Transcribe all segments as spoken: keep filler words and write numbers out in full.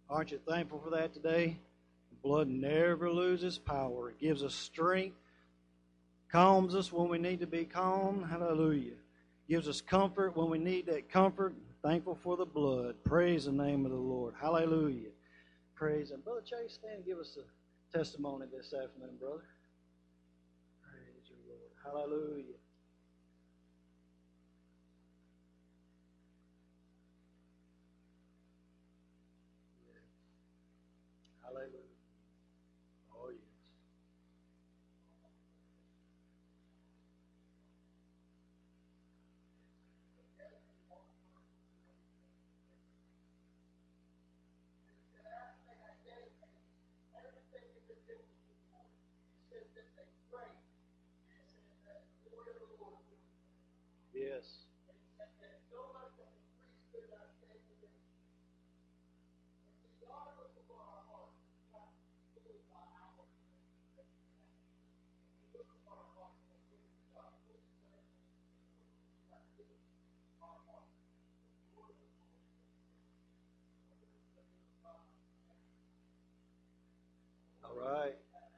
Aren't you thankful for that today? Blood never loses power. It gives us strength, calms us when we need to be calm. Hallelujah. Gives us comfort when we need that comfort. Thankful for the blood. Praise the name of the Lord. Hallelujah. Praise Him. Brother Chase, stand and give us a testimony this afternoon, brother. Praise your Lord. Hallelujah. Hallelujah. Oh, yes. Yes. All right.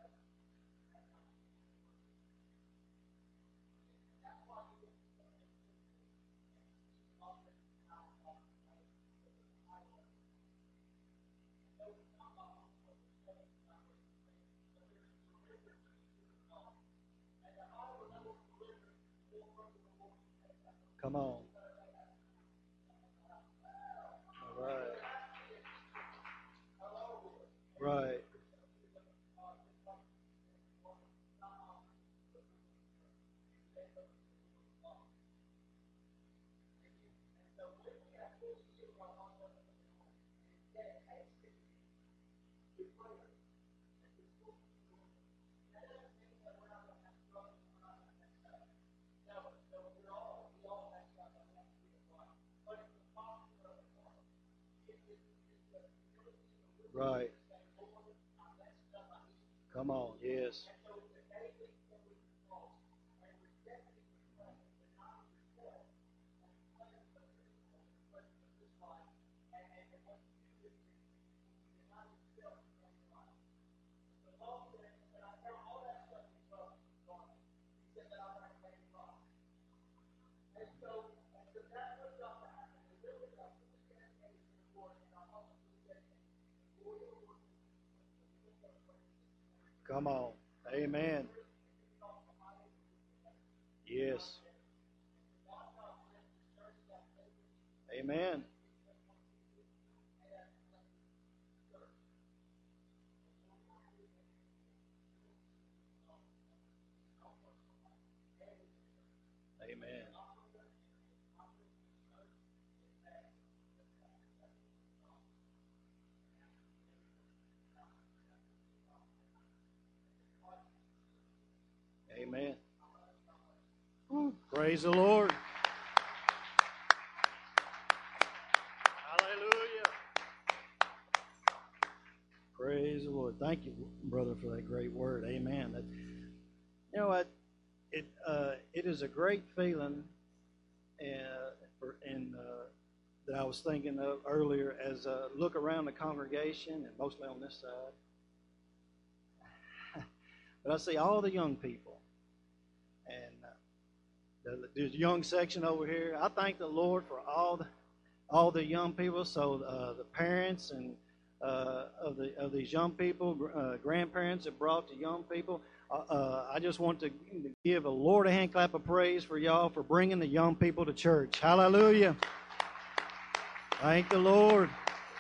Come on. All right. Right. Right. Come on. Yes. Come on. Amen. Yes. Amen. Amen. Amen. Woo. Praise the Lord. Hallelujah. Praise the Lord. Thank you, brother, for that great word. Amen. That, you know what? It uh, it is a great feeling, uh, for, and uh, that I was thinking of earlier as I look around the congregation, and mostly on this side, but I see all the young people, and uh, the, there's a young section over here. I thank the Lord for all the all the young people. So uh, the parents and uh, of the of these young people, uh, grandparents that brought the young people. Uh, uh, I just want to give a Lord a hand clap of praise for y'all for bringing the young people to church. Hallelujah. Thank the Lord.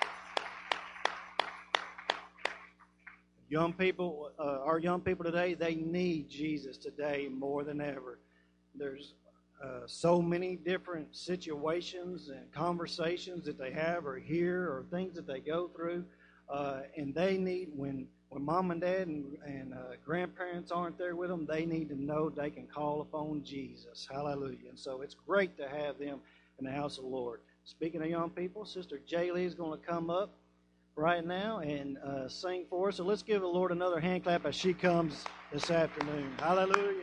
Young people, uh, our young people today, they need Jesus today more than ever. There's uh, so many different situations and conversations that they have or hear or things that they go through, uh, and they need, when when mom and dad and, and uh, grandparents aren't there with them, they need to know they can call upon Jesus. Hallelujah. And so it's great to have them in the house of the Lord. Speaking of young people, Sister Jaylee is going to come up right now and uh, sing for us. So let's give the Lord another hand clap as she comes this afternoon. Hallelujah.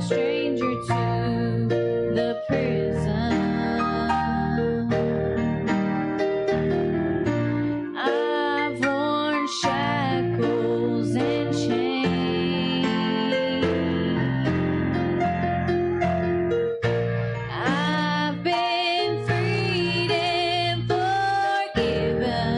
stranger to the prison. I've worn shackles and chains. I've been freed and forgiven.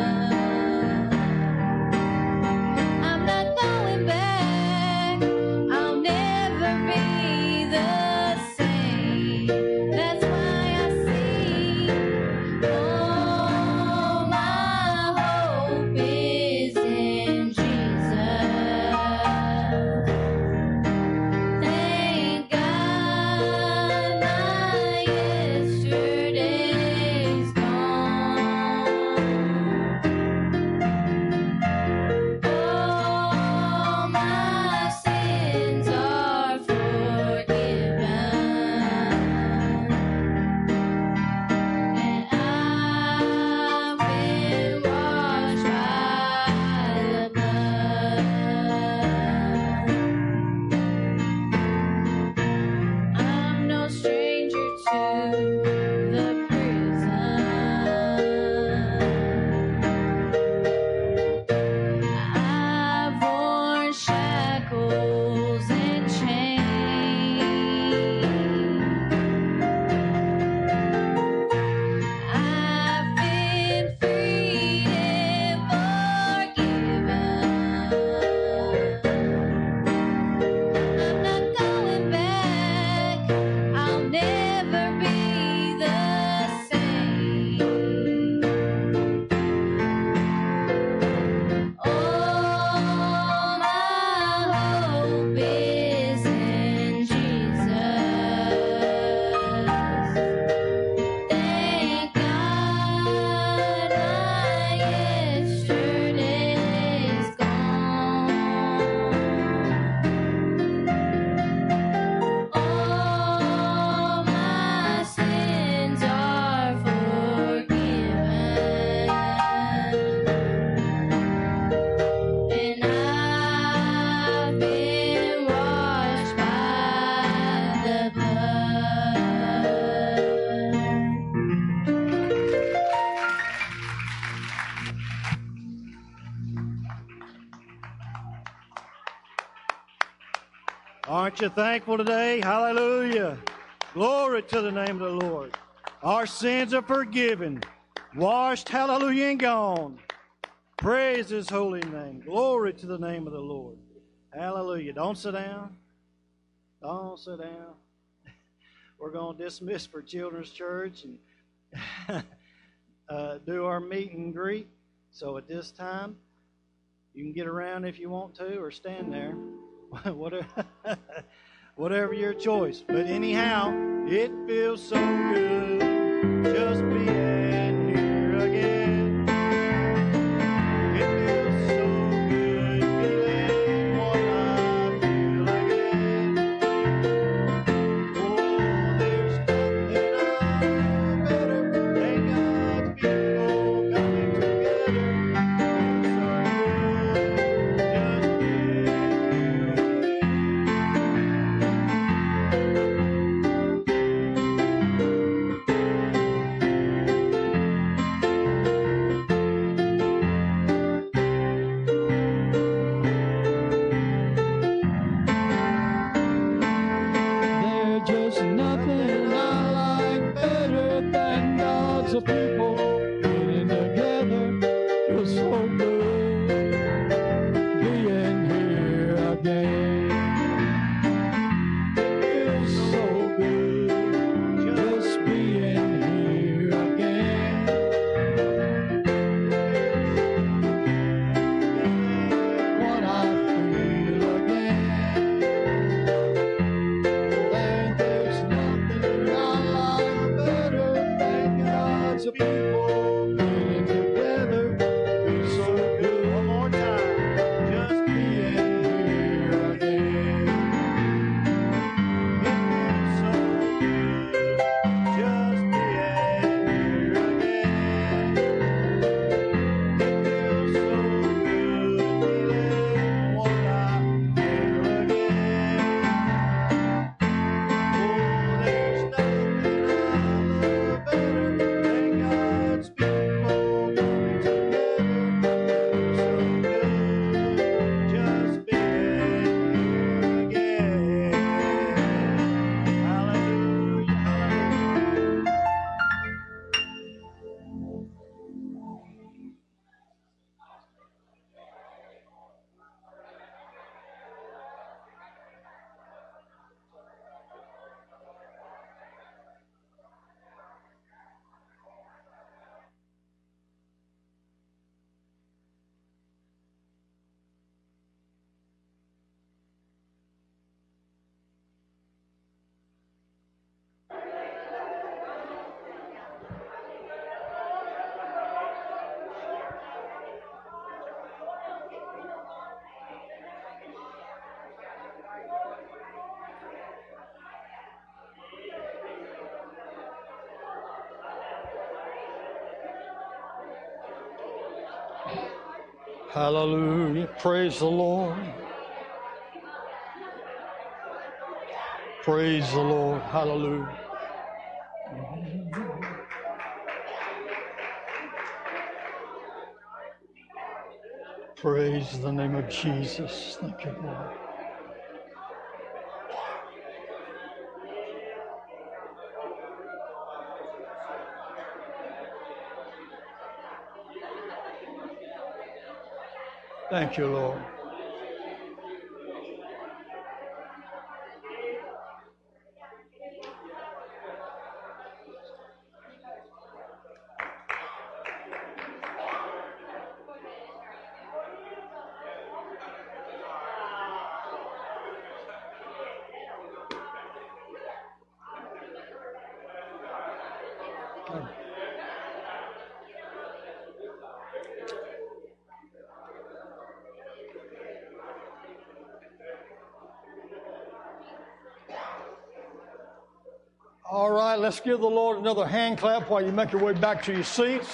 I'm not going back. I'll never be the same. That's why I sing. Oh, my hope is in Jesus. Thank God my yesterday's gone. All my sins are forgiven, and I've been washed by the blood. I'm no stranger to the prison. I've worn shackles and chains. I've been freed and forgiven. I'm not going back. I'll never be the same. All my hope is in Jesus. Thank God my yesterday's gone. All my sins are forgiven, and I've been washed by the blood. Aren't you thankful today? Hallelujah. Glory to the name of the Lord. Our sins are forgiven, washed, hallelujah, and gone. Praise His holy name. Glory to the name of the Lord. Hallelujah. Don't sit down. Don't sit down. We're going to dismiss for Children's Church and uh, do our meet and greet. So at this time, you can get around if you want to or stand there. whatever, whatever your choice. But anyhow, it feels so good just being here again. It feels so good feeling what I feel again. Oh, there's nothing better than God's people coming together. There's just nothing I like better than God's people getting together. Feels so good being here again. Feels so good just being here again. What I feel again. There's nothing I like better than God's people Hallelujah. Praise the Lord. Praise the Lord. Hallelujah. Praise the name of Jesus. Thank you, Lord. Thank you, Lord. All right, let's give the Lord another hand clap while you make your way back to your seats.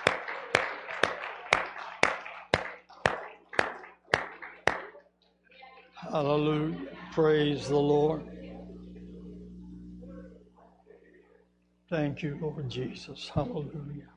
Hallelujah. Praise the Lord. Thank you, Lord Jesus. Hallelujah.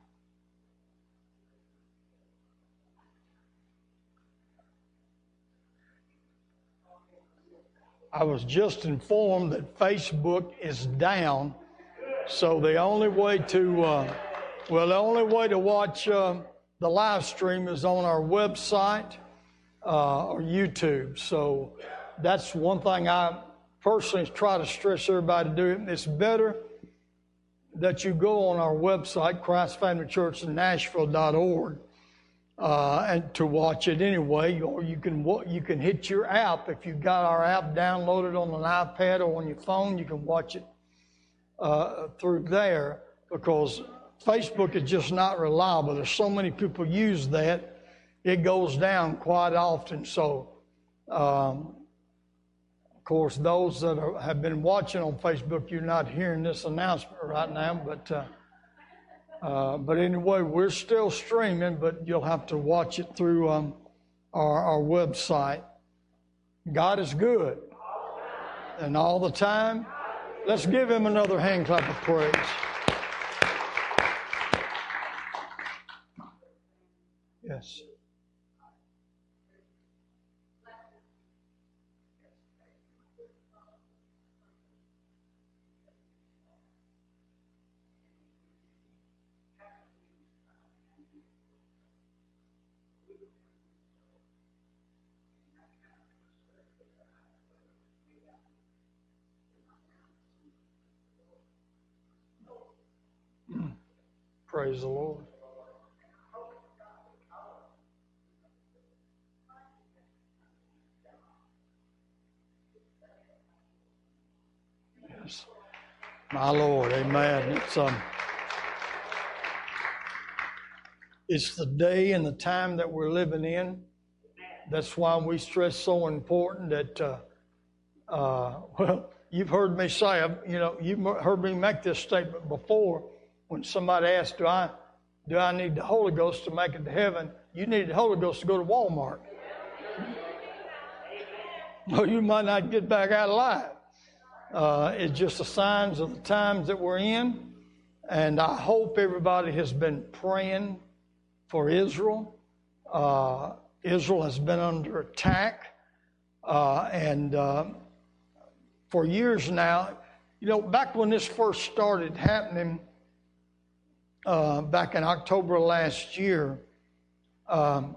I was just informed that Facebook is down, so the only way to, uh, well, the only way to watch uh, the live stream is on our website uh, or YouTube. So that's one thing I personally try to stress everybody to do. It's better that you go on our website, Christ Family Church in Nashville dot org. Uh, and to watch it anyway, or you can you can hit your app. If you've got our app downloaded on an iPad or on your phone, you can watch it uh, through there, because Facebook is just not reliable. There's so many people use that, it goes down quite often. So, um, of course, those that are, have been watching on Facebook, you're not hearing this announcement right now, but uh, Uh, but anyway, we're still streaming, but you'll have to watch it through um, our, our website. God is good. And all the time, let's give him another hand clap of praise. Yes. Praise the Lord. Yes. My Lord, amen. It's um it's the day and the time that we're living in. That's why we stress so important that uh uh well, you've heard me say, you know, you've heard me make this statement before. When somebody asks, do I, do I need the Holy Ghost to make it to heaven? You need the Holy Ghost to go to Walmart. Well, you might not get back out alive. Uh, it's just the signs of the times that we're in. And I hope everybody has been praying for Israel. Uh, Israel has been under attack. Uh, and uh, for years now, you know, back when this first started happening, Uh, back in October last year, um,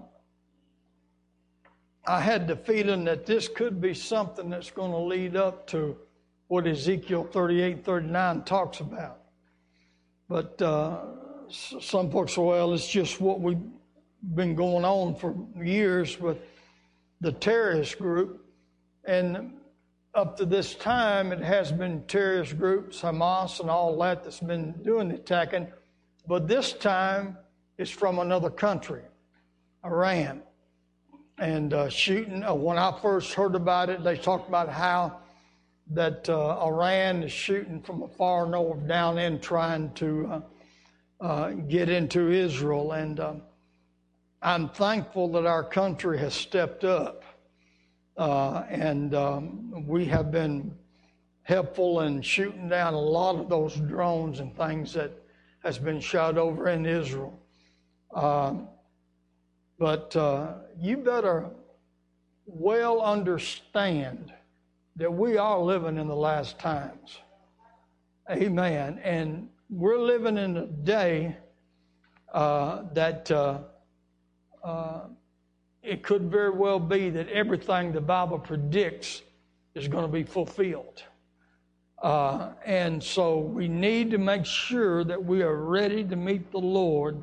I had the feeling that this could be something that's going to lead up to what Ezekiel thirty-eight, thirty-nine talks about. But uh, some folks say, well, it's just what we've been going on for years with the terrorist group. And up to this time, it has been terrorist groups, Hamas and all that, that's been doing the attacking. But this time, it's from another country, Iran. And uh, shooting, uh, when I first heard about it, they talked about how that uh, Iran is shooting from the far north down in, trying to uh, uh, get into Israel. And uh, I'm thankful that our country has stepped up, uh, and um, we have been helpful in shooting down a lot of those drones and things that has been shot over in Israel. Uh, but uh, you better well understand that we are living in the last times. Amen. And we're living in a day uh, that uh, uh, it could very well be that everything the Bible predicts is going to be fulfilled. Uh, and so we need to make sure that we are ready to meet the Lord,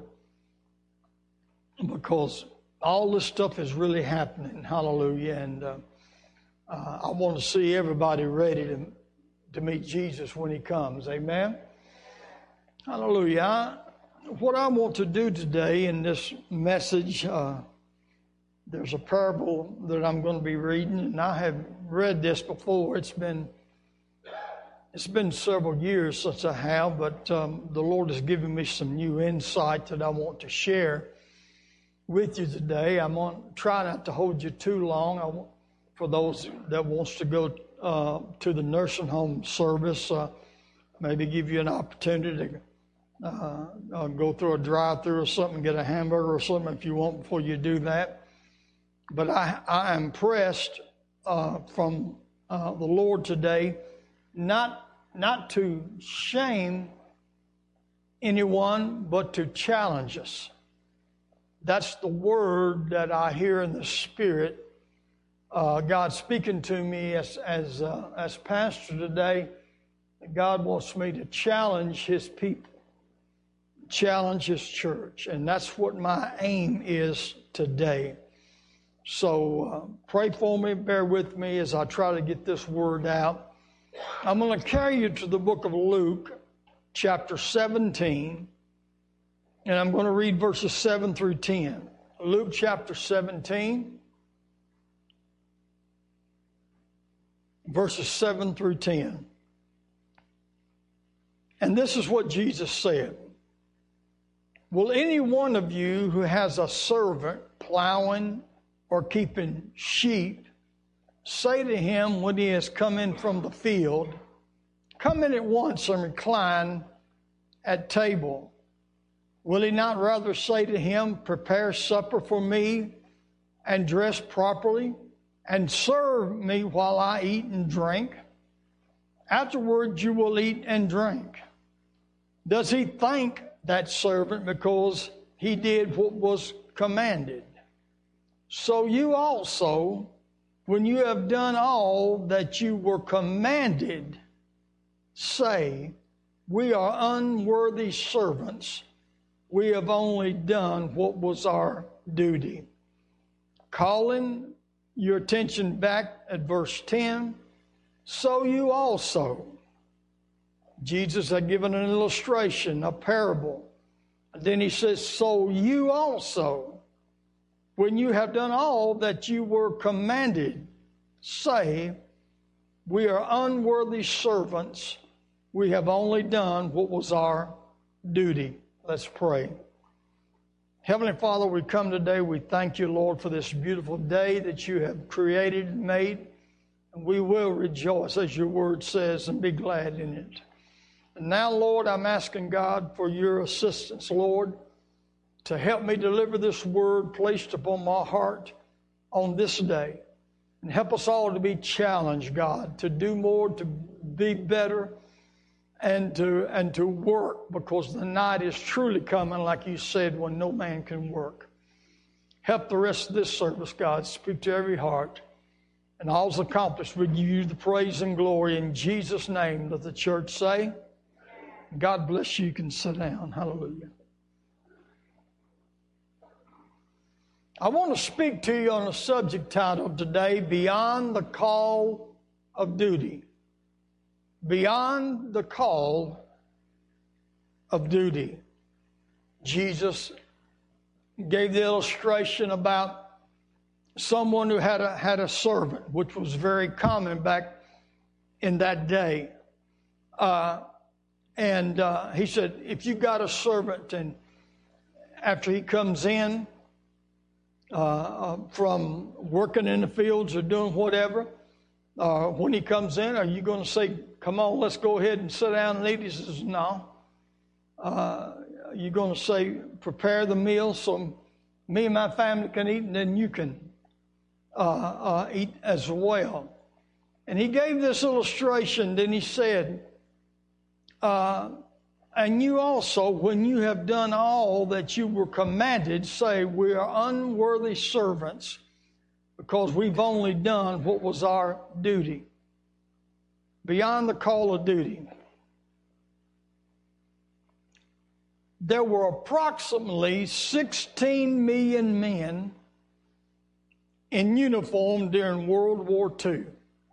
because all this stuff is really happening. Hallelujah. And uh, uh, I want to see everybody ready to, to meet Jesus when he comes. Amen. Hallelujah. I, what I want to do today in this message, uh, there's a parable that I'm going to be reading, and I have read this before. It's been It's been several years since I have, but um, the Lord has given me some new insight that I want to share with you today. I'm going to try not to hold you too long. I want, for those that wants to go uh, to the nursing home service, uh, maybe give you an opportunity to uh, uh, go through a drive-thru or something, get a hamburger or something if you want before you do that. But I, I am pressed uh, from uh, the Lord today, Not not to shame anyone, but to challenge us. That's the word that I hear in the Spirit. Uh, God speaking to me as as uh, as pastor today. God wants me to challenge His people, challenge His church, and that's what my aim is today. So uh, pray for me, bear with me as I try to get this word out. I'm going to carry you to the book of Luke, chapter seventeen, and I'm going to read verses seven through ten. Luke chapter seventeen, verses seven through ten. And this is what Jesus said. Will any one of you who has a servant plowing or keeping sheep say to him when he has come in from the field, come in at once and recline at table? Will he not rather say to him, prepare supper for me and dress properly and serve me while I eat and drink? Afterwards you will eat and drink. Does he thank that servant because he did what was commanded? So you also, when you have done all that you were commanded, say, we are unworthy servants. We have only done what was our duty. Calling your attention back at verse ten, so you also. Jesus had given an illustration, a parable. And then he says, so you also, when you have done all that you were commanded, say, we are unworthy servants. We have only done what was our duty. Let's pray. Heavenly Father, we come today. We thank you, Lord, for this beautiful day that you have created and made. And we will rejoice, as your word says, and be glad in it. And now, Lord, I'm asking God for your assistance, Lord, to help me deliver this word placed upon my heart on this day. And help us all to be challenged, God, to do more, to be better, and to and to work, because the night is truly coming, like you said, when no man can work. Help the rest of this service, God. Speak to every heart. And all's accomplished, we give you the praise and glory in Jesus' name. Let the church say, God bless you. You can sit down. Hallelujah. I want to speak to you on a subject titled today, Beyond the Call of Duty. Beyond the Call of Duty. Jesus gave the illustration about someone who had a, had a servant, which was very common back in that day. Uh, and uh, he said, if you got a servant and after he comes in, uh, uh, from working in the fields or doing whatever. Uh, when he comes in, are you going to say, come on, let's go ahead and sit down and eat? He says, no. Uh, you're going to say, prepare the meal so me and my family can eat, and then you can uh, uh, eat as well. And he gave this illustration, then he said, uh, and you also, when you have done all that you were commanded, say, we are unworthy servants, because we've only done what was our duty, beyond the call of duty. There were approximately sixteen million men in uniform during World War Two.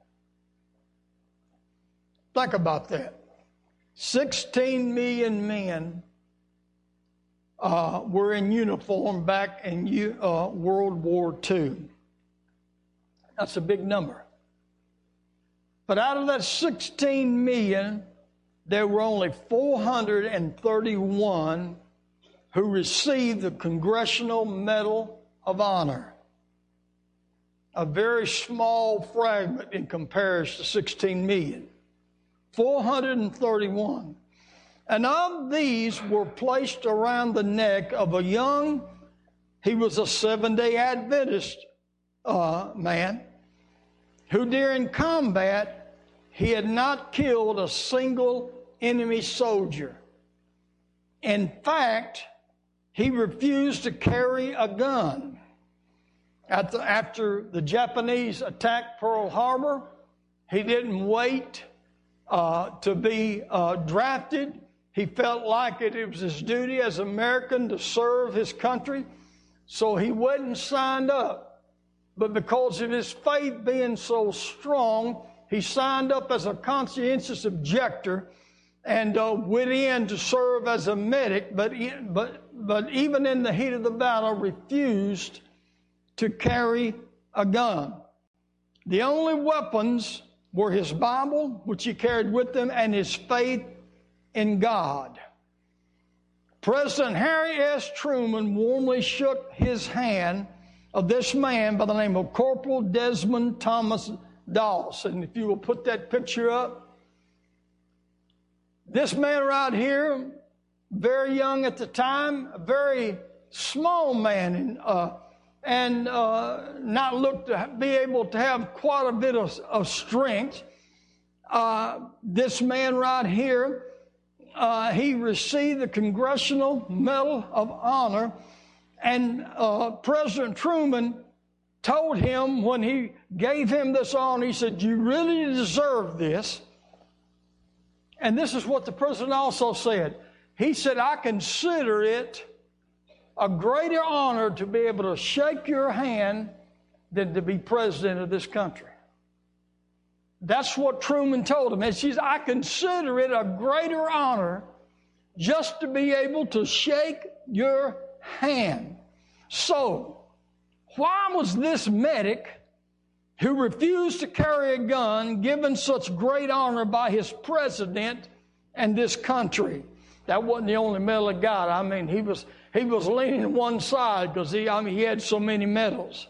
Think about that. sixteen million men uh, were in uniform back in uh, World War Two. That's a big number. But out of that sixteen million, there were only four hundred thirty-one who received the Congressional Medal of Honor. A very small fragment in comparison to sixteen million. four hundred thirty-one. And of these were placed around the neck of a young, he was a Seventh-day Adventist uh, man, who during combat, he had not killed a single enemy soldier. In fact, he refused to carry a gun. At the, after the Japanese attacked Pearl Harbor, he didn't wait uh, to be uh, drafted. He felt like it, it was his duty as an American to serve his country, so he went and signed up. But because of his faith being so strong, he signed up as a conscientious objector and uh, went in to serve as a medic, but, but, but even in the heat of the battle, refused to carry a gun. The only weapons were his Bible, which he carried with him, and his faith in God. President Harry S. Truman warmly shook his hand of this man by the name of Corporal Desmond Thomas Doss. And if you will put that picture up. This man right here, very young at the time, a very small man, and, uh, and uh, not looked to be able to have quite a bit of, of strength. Uh, this man right here, uh, he received the Congressional Medal of Honor. And uh, President Truman told him when he gave him this honor, he said, you really deserve this. And this is what the president also said. He said, I consider it a greater honor to be able to shake your hand than to be president of this country. That's what Truman told him. And she said, I consider it a greater honor just to be able to shake your hand. So, why was this medic who refused to carry a gun given such great honor by his president and this country? That wasn't the only medal he got. I mean, he was he was leaning one side because he I mean he had so many medals.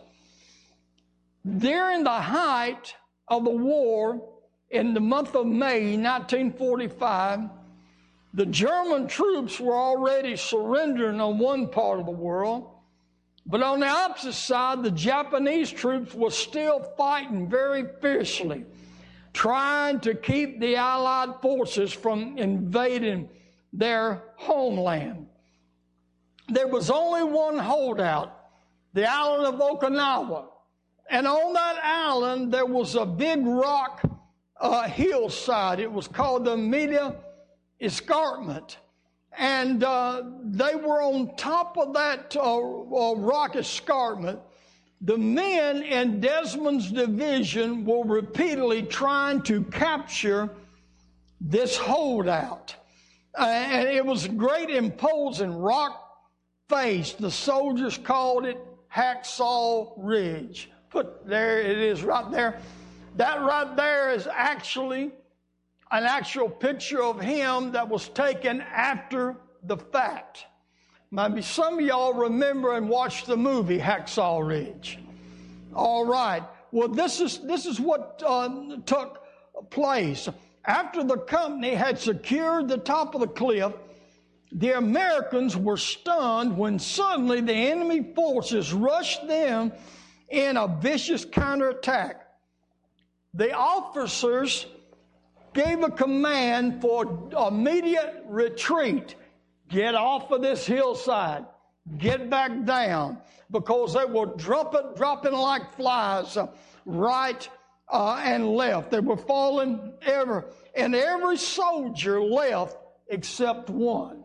During the height of the war, in the month of May nineteen forty-five, the German troops were already surrendering on one part of the world, but on the opposite side, the Japanese troops were still fighting very fiercely, trying to keep the Allied forces from invading their homeland. There was only one holdout, the island of Okinawa. And on that island, there was a big rock uh, hillside. It was called the Media Escarpment. And uh, they were on top of that uh, uh, rock escarpment. The men in Desmond's division were repeatedly trying to capture this holdout. Uh, and it was a great imposing rock face. The soldiers called it Hacksaw Ridge. Put there it is right there. That right there is actually an actual picture of him that was taken after the fact. Maybe some of y'all remember and watched the movie Hacksaw Ridge. All right. Well, this is this is what uh, took place. After the company had secured the top of the cliff, the Americans were stunned when suddenly the enemy forces rushed them in a vicious counterattack. The officers gave a command for immediate retreat. Get off of this hillside. Get back down. Because they were dropping, dropping like flies uh, right uh, and left. They were falling ever. And every soldier left except one.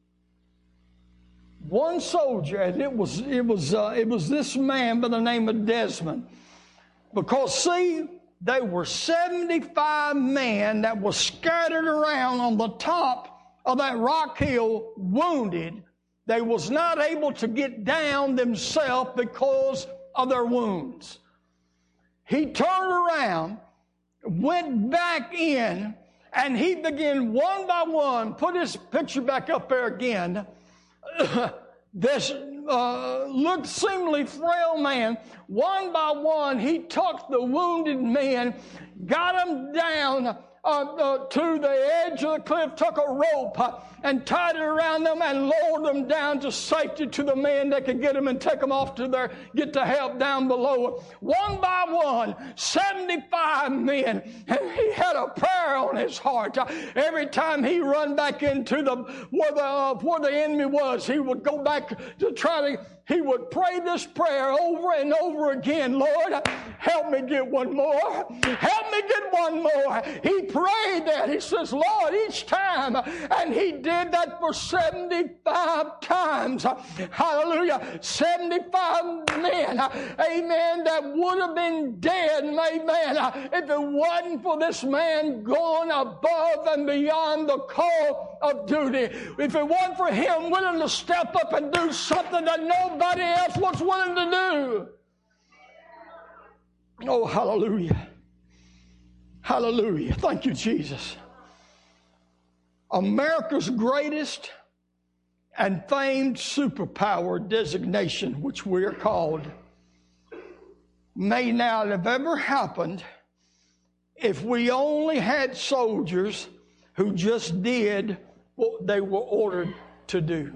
One soldier, and it was it was uh, it was this man by the name of Desmond. Because see, they were seventy-five men that were scattered around on the top of that rock hill, wounded. They was not able to get down themselves because of their wounds. He turned around, went back in, and he began one by one, put his picture back up there again, this uh, looked seemingly frail man, one by one, he took the wounded men, got them down Uh, uh, to the edge of the cliff, took a rope uh, and tied it around them and lowered them down to safety to the men that could get them and take them off to their, get the help down below. One by one, seventy-five men, and he had a prayer on his heart. Uh, every time he run back into the where the uh, where the enemy was, he would go back to try to. He would pray this prayer over and over again. Lord, help me get one more. Help me get one more. He prayed that. He says, Lord, each time. And he did that for seventy-five times. Hallelujah. seventy-five men. Amen. That would have been dead. Amen. If it wasn't for this man going above and beyond the call of duty. If it wasn't for him willing to step up and do something that nobody Nobody else was willing to do. Oh, hallelujah. Hallelujah. Thank you, Jesus. America's greatest and famed superpower designation, which we are called, may not have ever happened if we only had soldiers who just did what they were ordered to do.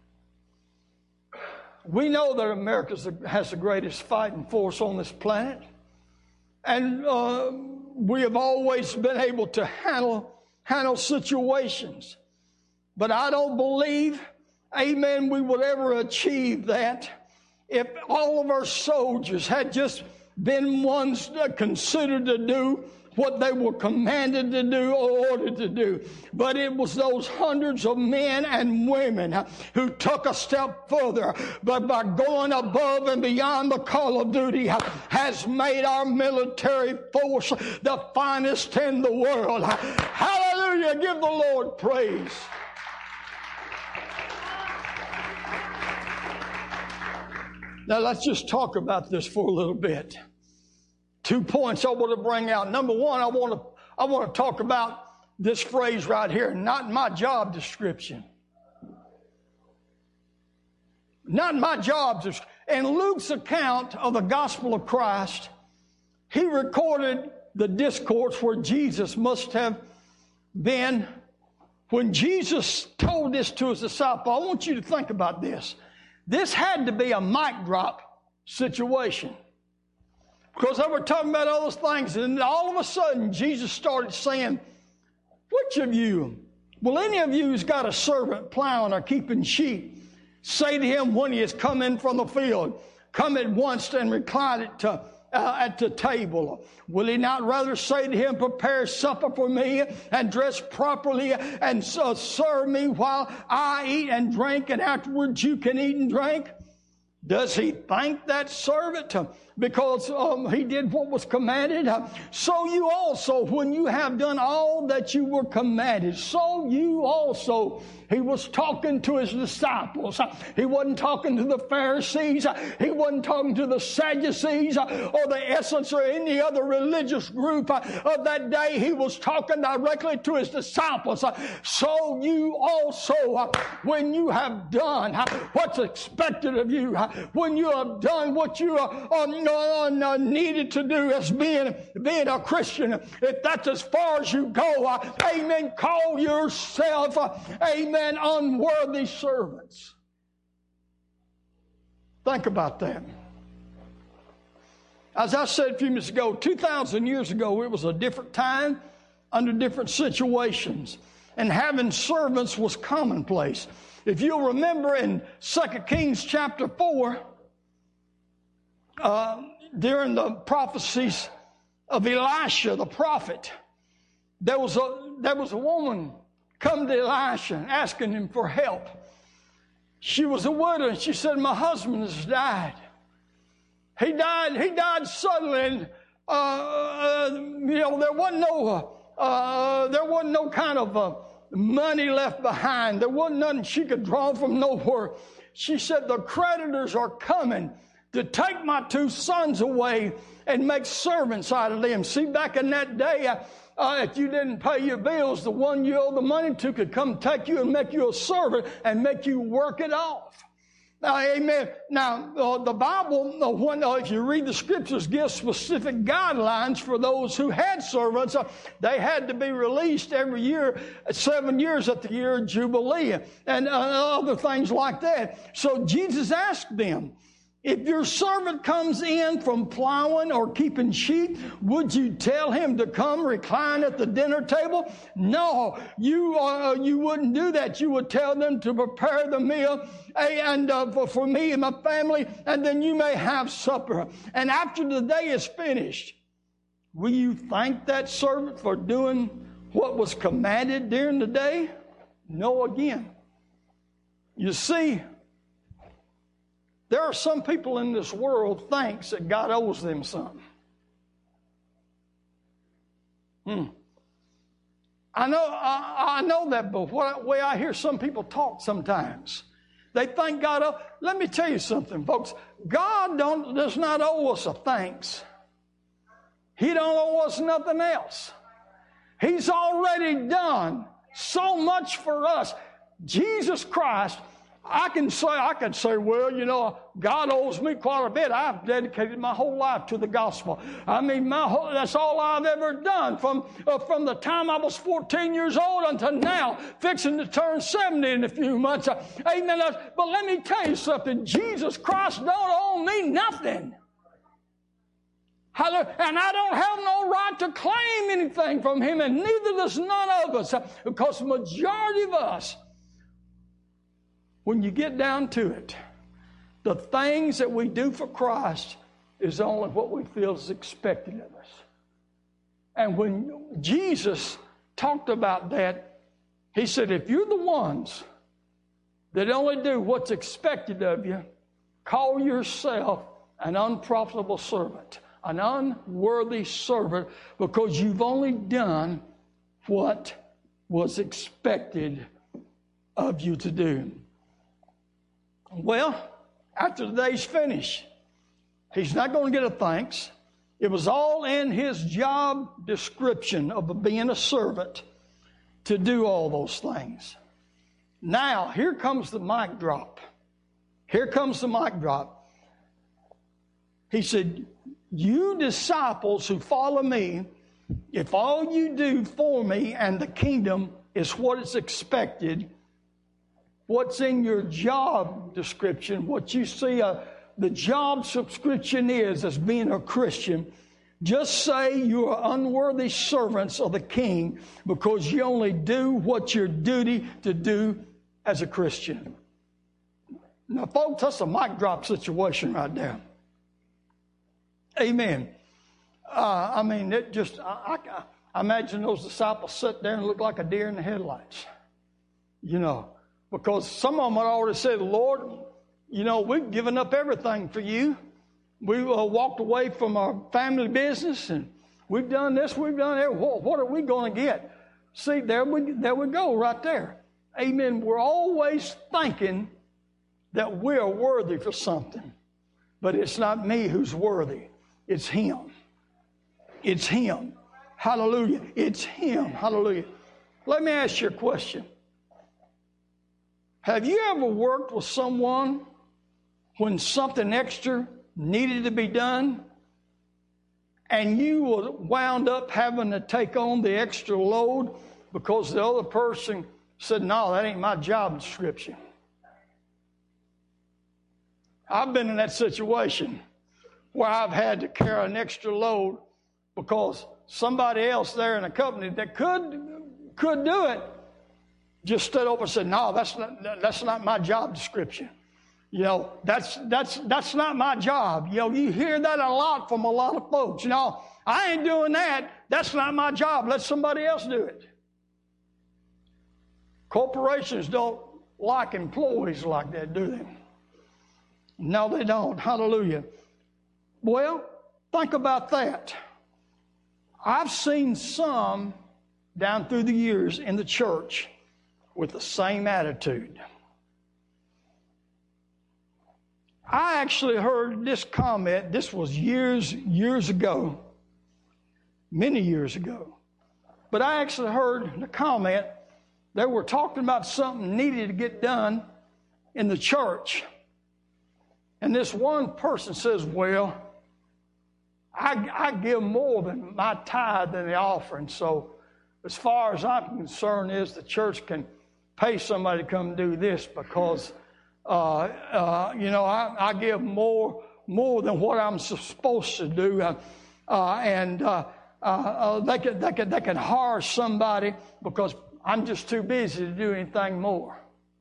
We know that America has the greatest fighting force on this planet. And uh, we have always been able to handle, handle situations. But I don't believe, amen, we would ever achieve that if all of our soldiers had just been ones considered to do what they were commanded to do or ordered to do. But it was those hundreds of men and women who took a step further, but by going above and beyond the call of duty has made our military force the finest in the world. Hallelujah. Give the Lord praise. Now let's just talk about this for a little bit. Two points I want to bring out. Number one, I want to I want to talk about this phrase right here, not my job description. Not my job description. In Luke's account of the gospel of Christ, he recorded the discourse where Jesus must have been. When Jesus told this to his disciple, I want you to think about this. This had to be a mic drop situation. Because they were talking about all those things, and all of a sudden, Jesus started saying, which of you, will any of you who's got a servant plowing or keeping sheep, say to him when he has come in from the field, come at once and recline it to, uh, at the table? Will he not rather say to him, prepare supper for me and dress properly and uh, serve me while I eat and drink, and afterwards you can eat and drink? Does he thank that servant because um, he did what was commanded. Uh, so you also, when you have done all that you were commanded, so you also. He was talking to his disciples. He wasn't talking to the Pharisees. He wasn't talking to the Sadducees or the Essence or any other religious group of that day. He was talking directly to his disciples. So you also, when you have done what's expected of you, when you have done what you are needed to do as being, being a Christian, if that's as far as you go, amen, call yourself, amen, unworthy servants. Think about that. As I said a few minutes ago, two thousand years ago, it was a different time under different situations, and having servants was commonplace. If you'll remember in Second Kings chapter four, uh, during the prophecies of Elisha the prophet, there was a there was a woman come to Elisha asking him for help. She was a widow, and she said, my husband has died. He died, he died suddenly, and uh, uh, you know, there wasn't no uh, there wasn't no kind of uh, money left behind. There wasn't nothing she could draw from nowhere. She said, the creditors are coming to take my two sons away and make servants out of them. See, back in that day, uh, Uh, if you didn't pay your bills, the one you owe the money to could come take you and make you a servant and make you work it off. Now, amen. Now, uh, the Bible, uh, when, uh, if you read the scriptures, gives specific guidelines for those who had servants. Uh, they had to be released every year, seven years at the year of Jubilee, and uh, other things like that. So Jesus asked them, if your servant comes in from plowing or keeping sheep, would you tell him to come recline at the dinner table? No, you uh, you wouldn't do that. You would tell them to prepare the meal and uh, for, for me and my family, and then you may have supper. And after the day is finished, will you thank that servant for doing what was commanded during the day? No again. You see, there are some people in this world thinks that God owes them something. Hmm. I know, I, I know that, but what way I hear some people talk sometimes, they think God owes. Let me tell you something, folks. God don't does not owe us a thanks. He don't owe us nothing else. He's already done so much for us. Jesus Christ. I can say, I can say, well, you know, God owes me quite a bit. I've dedicated my whole life to the gospel. I mean, my whole, that's all I've ever done from uh, from the time I was fourteen years old until now, fixing to turn seventy in a few months. Uh, amen. But let me tell you something. Jesus Christ don't owe me nothing. And I don't have no right to claim anything from him, and neither does none of us, uh, because the majority of us, when you get down to it, the things that we do for Christ is only what we feel is expected of us. And when Jesus talked about that, he said, if you're the ones that only do what's expected of you, call yourself an unprofitable servant, an unworthy servant, because you've only done what was expected of you to do. Well, after the day's finished, he's not going to get a thanks. It was all in his job description of being a servant to do all those things. Now, here comes the mic drop. Here comes the mic drop. He said, you disciples who follow me, if all you do for me and the kingdom is what is expected, what's in your job description, what you see uh, the job subscription is as being a Christian, just say you are unworthy servants of the King because you only do what your duty to do as a Christian. Now, folks, that's a mic drop situation right there. Amen. Uh, I mean, it just, I, I, I imagine those disciples sit there and look like a deer in the headlights. You know, because some of them had already said, Lord, you know, we've given up everything for you. we uh, walked away from our family business, and we've done this, we've done that. What, what are we going to get? See, there we, there we go right there. Amen. We're always thinking that we are worthy for something. But it's not me who's worthy. It's Him. It's Him. Hallelujah. It's Him. Hallelujah. Let me ask you a question. Have you ever worked with someone when something extra needed to be done, and you were wound up having to take on the extra load because the other person said, no, that ain't my job description? I've been in that situation where I've had to carry an extra load because somebody else there in the company that could could do it just stood over and said, no, that's not, that's not my job description. You know, that's that's that's not my job. You know, you hear that a lot from a lot of folks. You know, I ain't doing that. That's not my job. Let somebody else do it. Corporations don't like employees like that, do they? No, they don't. Hallelujah. Well, think about that. I've seen some down through the years in the church with the same attitude. I actually heard this comment. This was years, years ago, many years ago. But I actually heard the comment. They were talking about something needed to get done in the church. And this one person says, well, I, I give more than my tithe than the offering. So as far as I'm concerned is the church can pay somebody to come do this because, uh, uh, you know, I, I give more more than what I'm supposed to do. Uh, uh, and uh, uh, uh, they, can, they, can, they can hire somebody because I'm just too busy to do anything more.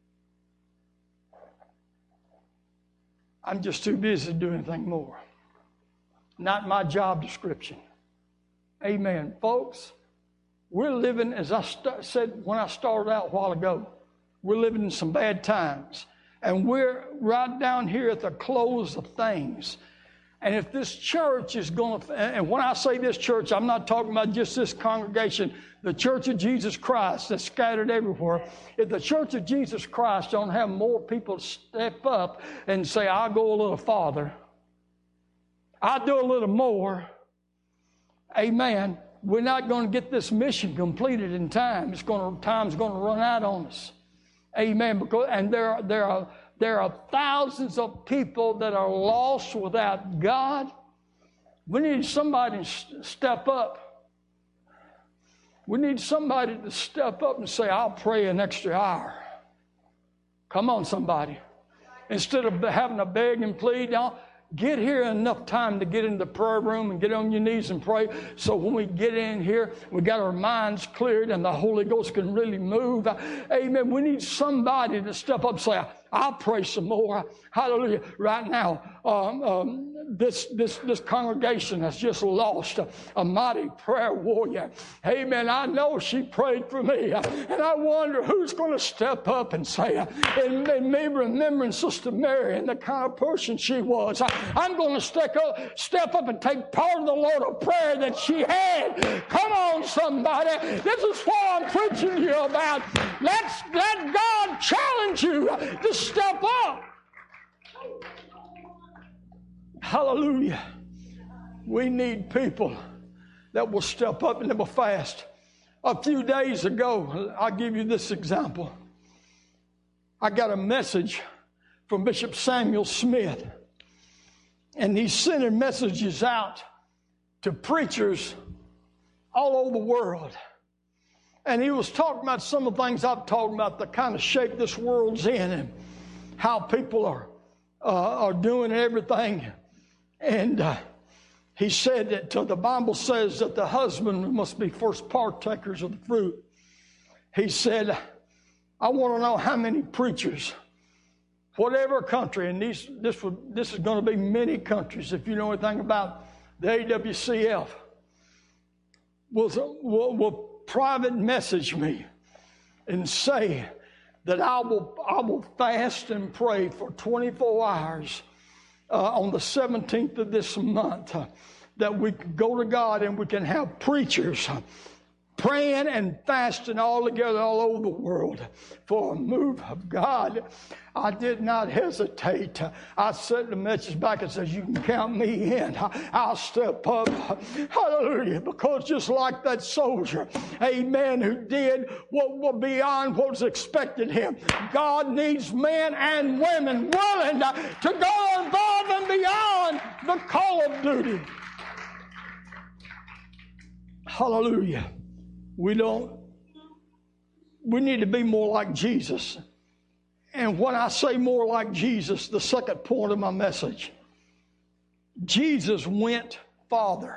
I'm just too busy to do anything more. Not my job description. Amen. Folks, we're living, as I st- said when I started out a while ago, we're living in some bad times. And we're right down here at the close of things. And if this church is going to, and when I say this church, I'm not talking about just this congregation, the Church of Jesus Christ that's scattered everywhere. If the Church of Jesus Christ don't have more people step up and say, I'll go a little farther, I'll do a little more, amen, we're not going to get this mission completed in time. It's going to, time's going to run out on us. Amen. Because, and there are, there are There are thousands of people that are lost without God. We need somebody to step up. We need somebody to step up and say, I'll pray an extra hour. Come on, somebody. Instead of having to beg and plead, now, get here enough time to get in the prayer room and get on your knees and pray. So when we get in here, we got our minds cleared and the Holy Ghost can really move. Amen. We need somebody to step up and say, I'll pray some more. Hallelujah. Right now, um, um, this, this, this congregation has just lost a, a mighty prayer warrior. Amen. I know she prayed for me. And I wonder who's going to step up and say, and, and me remembering Sister Mary and the kind of person she was, I, I'm going to step up, step up and take part of the load of prayer that she had. Come on, somebody. This is what I'm preaching to you about. Let's let God challenge you to step up. Hallelujah. We need people that will step up and that will fast. A few days ago, I'll give you this example. I got a message from Bishop Samuel Smith, and he's sending messages out to preachers all over the world. And he was talking about some of the things I've talked about, the kind of shape this world's in and how people are uh, are doing everything. And uh, he said that uh, the Bible says that the husband must be first partakers of the fruit. He said, I want to know how many preachers, whatever country, and these, this, would, this is going to be many countries, if you know anything about the A W C F, will, will, will private message me and say that I will, I will fast and pray for twenty-four hours uh, on the seventeenth of this month, uh, that we can go to God and we can have preachers uh, praying and fasting all together all over the world for a move of God. I did not hesitate. I sent the message back and said, you can count me in. I'll step up. Hallelujah. Because just like that soldier, amen, who did what was beyond what was expected of him, God needs men and women willing to go above and beyond the call of duty. Hallelujah. We don't, we need to be more like Jesus. And when I say more like Jesus, the second point of my message, Jesus went farther.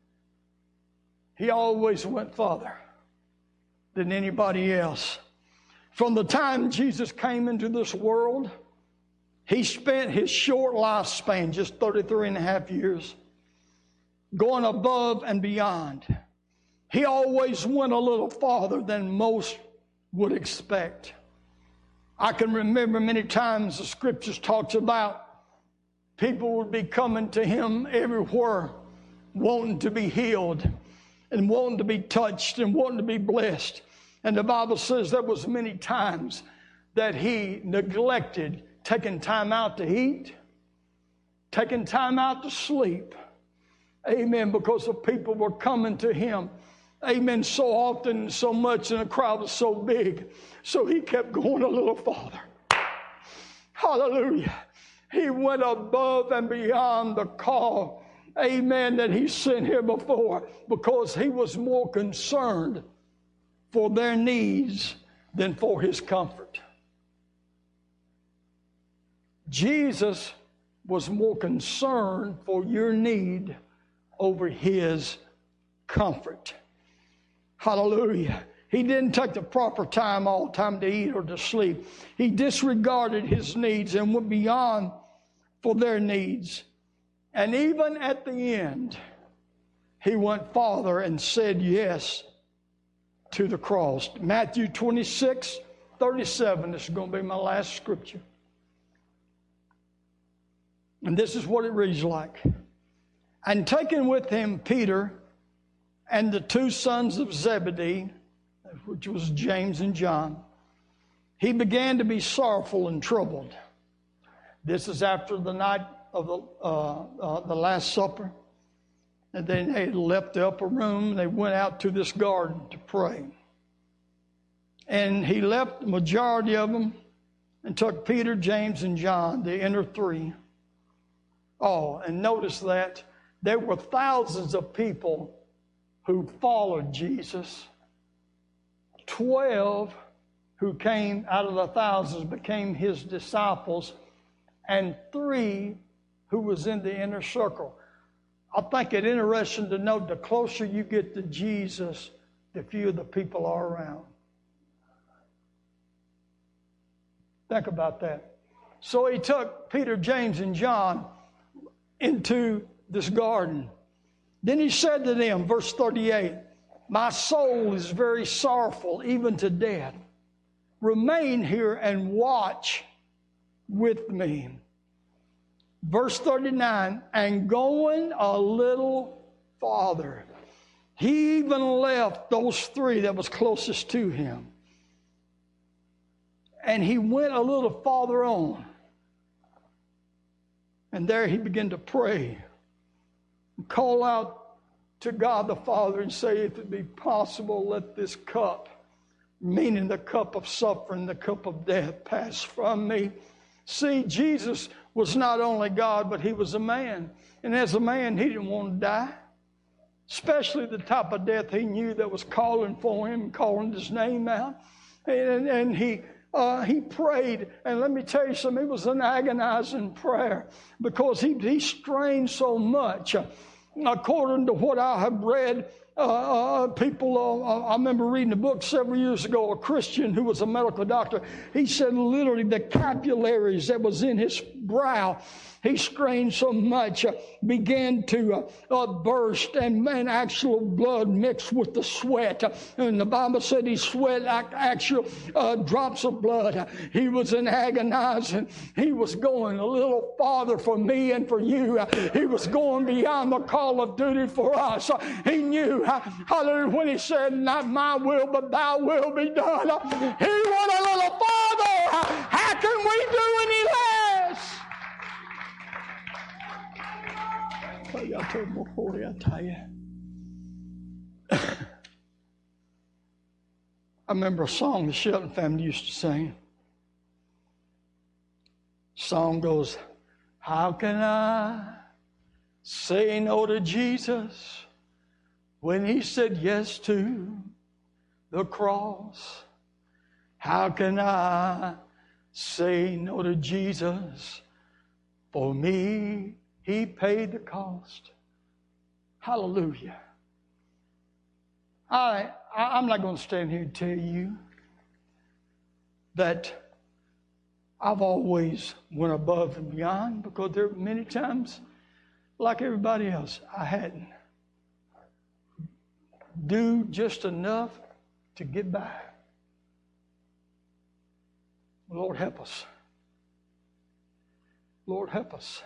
He always went farther than anybody else. From the time Jesus came into this world, he spent his short lifespan, just thirty-three and a half years, going above and beyond. He always went a little farther than most would expect. I can remember many times the scriptures talks about people would be coming to him everywhere, wanting to be healed and wanting to be touched and wanting to be blessed. And the Bible says there was many times that he neglected taking time out to eat, taking time out to sleep. Amen, because the people were coming to him. Amen, so often and so much, and the crowd was so big. So he kept going a little farther. Hallelujah. He went above and beyond the call, amen, that he sent here before, because he was more concerned for their needs than for his comfort. Jesus was more concerned for your need over his comfort. Hallelujah. He didn't take the proper time all the time to eat or to sleep. He disregarded his needs and went beyond for their needs. And even at the end, he went farther and said yes to the cross. Matthew twenty-six, thirty-seven. This is going to be my last scripture. And this is what it reads like. And taking with him Peter and the two sons of Zebedee, which was James and John, he began to be sorrowful and troubled. This is after the night of the, uh, uh, the Last Supper. And then they left the upper room. They went out to this garden to pray. And he left the majority of them and took Peter, James, and John, the inner three. Oh, and notice that there were thousands of people who followed Jesus. Twelve who came out of the thousands became his disciples, and three who was in the inner circle. I think it interesting to note the closer you get to Jesus, the fewer the people are around. Think about that. So he took Peter, James, and John into this garden. Then he said to them, verse thirty-eight, my soul is very sorrowful, even to death. Remain here and watch with me. Verse thirty-nine, and going a little farther, he even left those three that was closest to him. And he went a little farther on. And there he began to pray and call out to God the Father and say, if it be possible, let this cup, meaning the cup of suffering, the cup of death, pass from me. See, Jesus was not only God, but he was a man. And as a man, he didn't want to die. Especially the type of death he knew that was calling for him, calling his name out. And, and he uh, he prayed. And let me tell you something, it was an agonizing prayer because he, he strained so much. According to what I have read, uh, uh, people, uh, I remember reading a book several years ago, a Christian who was a medical doctor. He said literally the capillaries that was in his brow, he strained so much, uh, began to uh, uh, burst, and, and actual blood mixed with the sweat. Uh, and the Bible said he sweat like actual uh, drops of blood. Uh, he was in agonizing. He was going a little farther for me and for you. Uh, he was going beyond the call of duty for us. Uh, he knew, uh, hallelujah, when he said, not my will, but thy will be done. Uh, he went a little farther. Uh, how can we do any less? I tell you. I remember a song the Shelton family used to sing. Song goes, how can I say no to Jesus when he said yes to the cross? How can I say no to Jesus? For me, he paid the cost. Hallelujah. I, I, I'm not going to stand here and tell you that I've always went above and beyond, because there are many times, like everybody else, I hadn't. Do just enough to get by. Lord, help us. Lord, help us.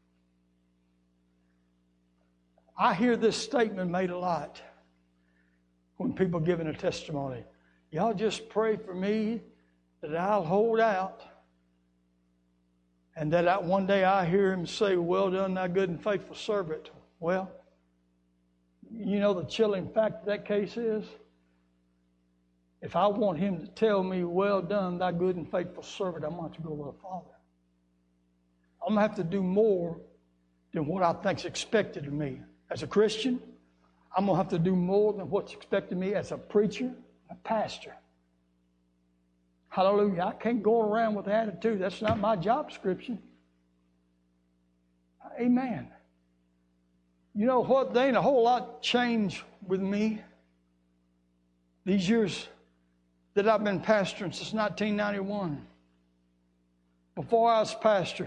I hear this statement made a lot when people giving a testimony. Y'all just pray for me that I'll hold out, and that I, one day I hear him say, well done, thy good and faithful servant. Well, you know the chilling fact of that case is, if I want him to tell me, well done, thy good and faithful servant, I'm going to have to go with the Father. I'm going to have to do more than what I think's expected of me. As a Christian, I'm going to have to do more than what's expected of me as a preacher, a pastor. Hallelujah. I can't go around with attitude. That's not my job description. Amen. You know what? There ain't a whole lot changed with me these years that I've been pastoring since nineteen ninety-one. Before I was pastor,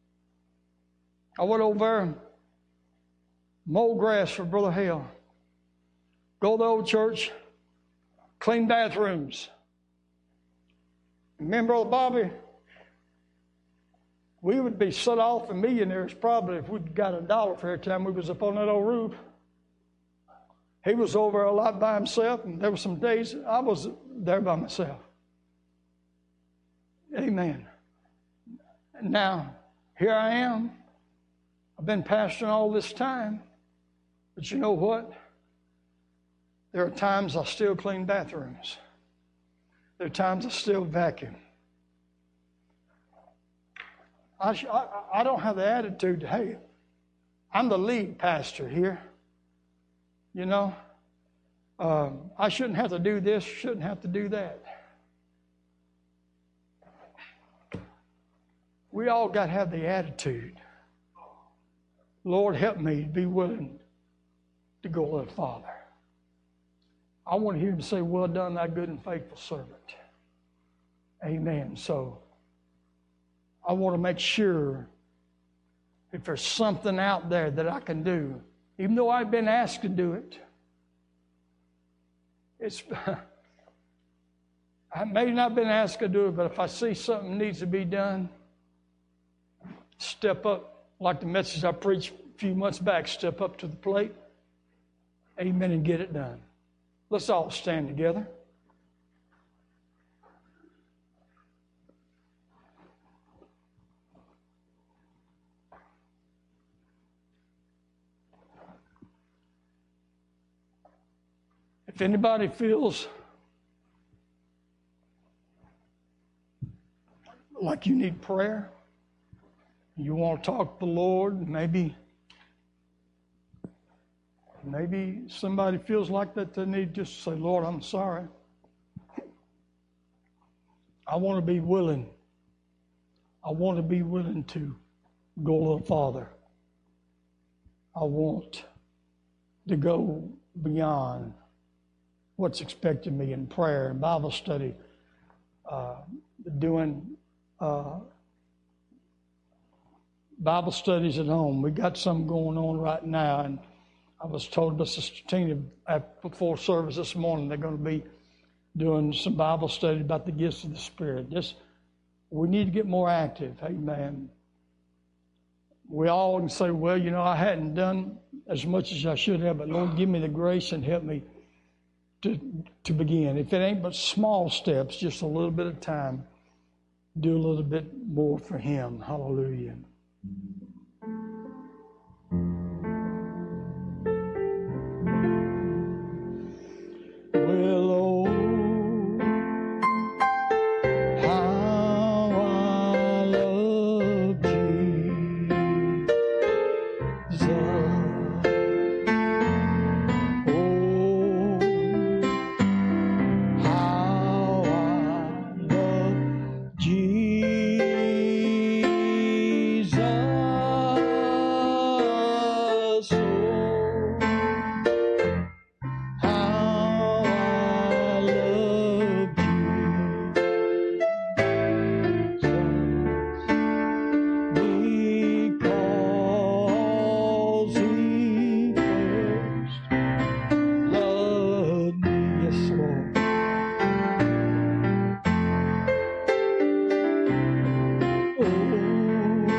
I went over there and mowed grass for Brother Hale. Go to the old church, clean bathrooms. Remember, Brother Bobby, we would be set off and millionaires probably if we'd got a dollar for every time we was up on that old roof. He was over a lot by himself, and there were some days I was there by myself. Amen. Now, here I am. I've been pastoring all this time, but you know what? There are times I still clean bathrooms. There are times I still vacuum. I, I, I don't have the attitude, hey, I'm the lead pastor here. You know, um, I shouldn't have to do this, shouldn't have to do that. We all got to have the attitude, Lord, help me to be willing to go with the Father. I want to hear him say, well done, thy good and faithful servant. Amen. So I want to make sure if there's something out there that I can do, even though I've been asked to do it, it's I may not have been asked to do it, but if I see something needs to be done, step up, like the message I preached a few months back, step up to the plate, amen, and get it done. Let's all stand together. If anybody feels like you need prayer, you want to talk to the Lord, maybe maybe somebody feels like that they need just to say, Lord, I'm sorry. I want to be willing. I want to be willing to go to the Father. I want to go beyond what's expected of me in prayer and Bible study, uh, doing uh, Bible studies at home. We got some going on right now, and I was told by Sister Tina at before service this morning they're going to be doing some Bible study about the gifts of the Spirit. Just we need to get more active. Amen. We all can say, well, you know, I hadn't done as much as I should have, but Lord, give me the grace and help me to to begin. If it ain't but small steps, just a little bit of time, do a little bit more for Him. Hallelujah. Well, oh, how I love Jesus. Oh, how I love Jesus. Oh, how I love Jesus, because He first loved me. Yes, Lord. Oh,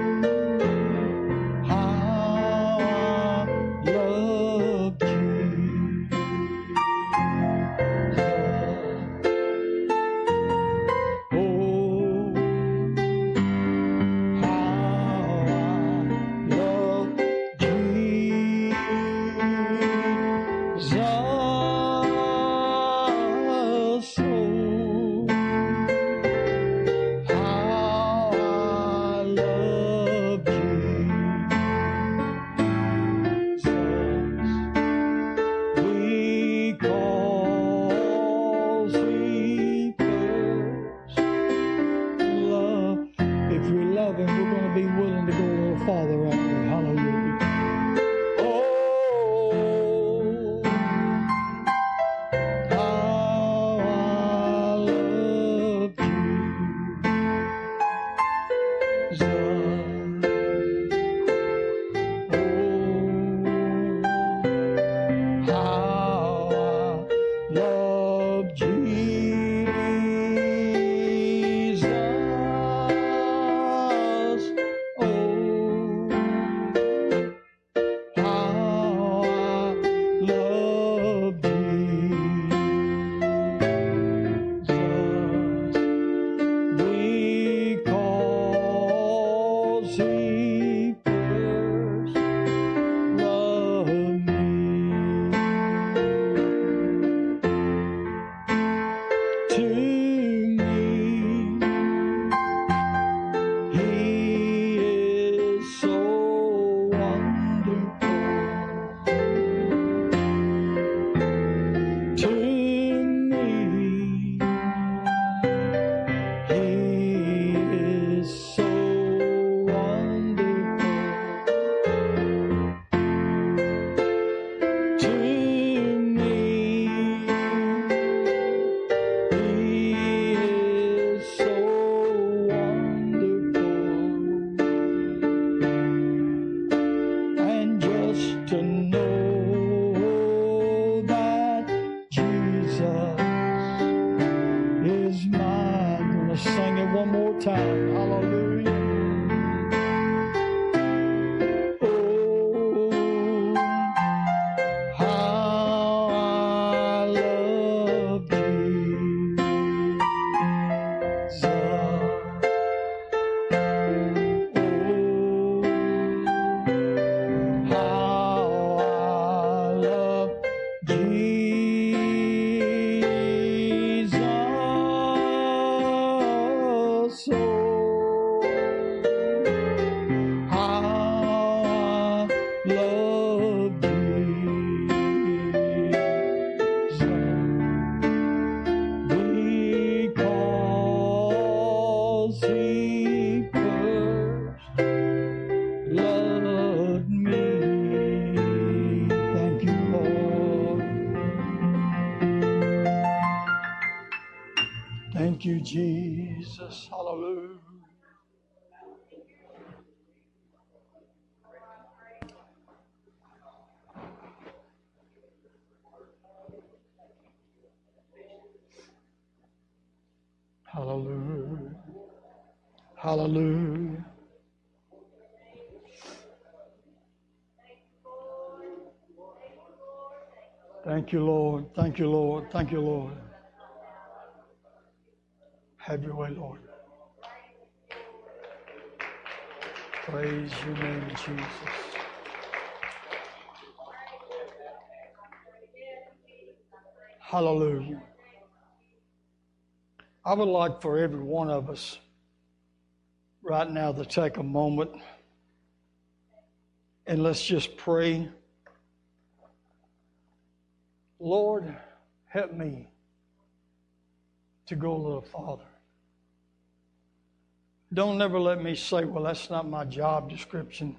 how I love Jesus. Oh, how I love Jesus. Oh, how I love Jesus, because He first loved. If we love Him, we're going to be willing to go a little farther, aren't we? Hallelujah. Oh, how I love Jesus. Oh, how I love Jesus. Oh, how I love Jesus, because He first loved me. To me, He is so wonderful. To me, He is so wonderful. To me, He is so wonderful. And just to know that Jesus is mine. Gonna sing it one more time. Hallelujah. Oh, how I love Jesus. Oh, how I love Jesus. Oh, how I love Jesus, because He first loved me. Thank you, Lord. Thank you, Jesus. Hallelujah. Hallelujah. Hallelujah. Thank you, Lord. Thank you, Lord. Thank you, Lord. Have your way, Lord. Praise your name, Jesus. Hallelujah. I would like for every one of us right now to take a moment and let's just pray. Lord, help me to go a little farther. Don't never let me say, well, that's not my job description.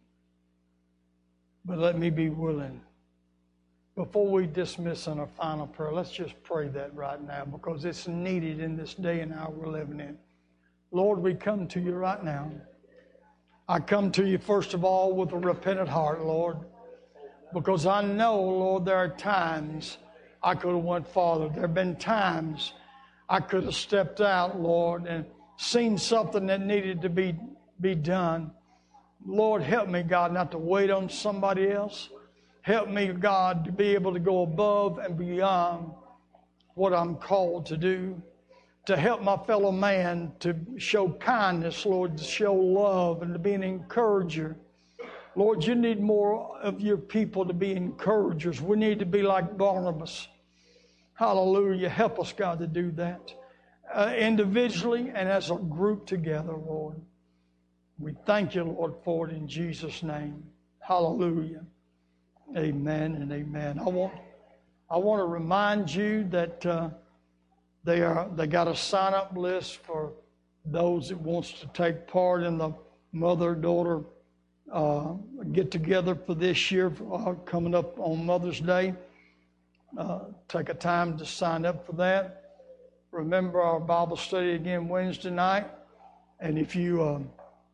But let me be willing. Before we dismiss in our final prayer, let's just pray that right now because it's needed in this day and hour we're living in. Lord, we come to you right now. I come to you, first of all, with a repentant heart, Lord, because I know, Lord, there are times I could have went farther. There have been times I could have stepped out, Lord, and seen something that needed to be, be done. Lord, help me, God, not to wait on somebody else. Help me, God, to be able to go above and beyond what I'm called to do. To help my fellow man, to show kindness, Lord, to show love and to be an encourager. Lord, you need more of your people to be encouragers. We need to be like Barnabas. Hallelujah. Help us, God, to do that. Uh, individually and as a group together, Lord. We thank you, Lord, for it in Jesus' name. Hallelujah. Amen and amen. I want, I want to remind you that uh, they are they got a sign-up list for those that wants to take part in the mother-daughter uh, get-together for this year, uh, coming up on Mother's Day. Uh, take a time to sign up for that. Remember our Bible study again Wednesday night. And if you uh,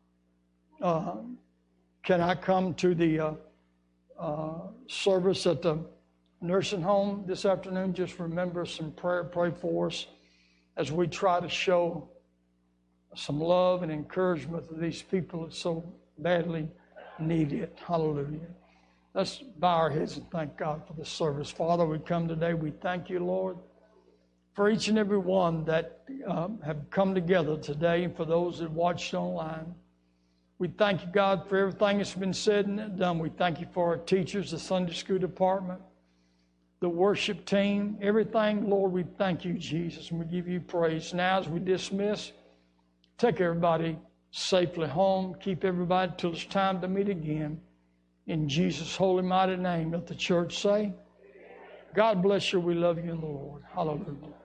uh, can I come to the uh, uh, service at the nursing home this afternoon, just remember some prayer, pray for us as we try to show some love and encouragement to these people that so badly need it. Hallelujah. Let's bow our heads and thank God for this service. Father, we come today. We thank you, Lord, for each and every one that um, have come together today, and for those that watched online. We thank you, God, for everything that's been said and done. We thank you for our teachers, the Sunday school department, the worship team, everything. Lord, we thank you, Jesus, and we give you praise. Now, as we dismiss, take everybody safely home. Keep everybody till it's time to meet again. In Jesus' holy, mighty name, let the church say, God bless you. We love you in the Lord. Hallelujah.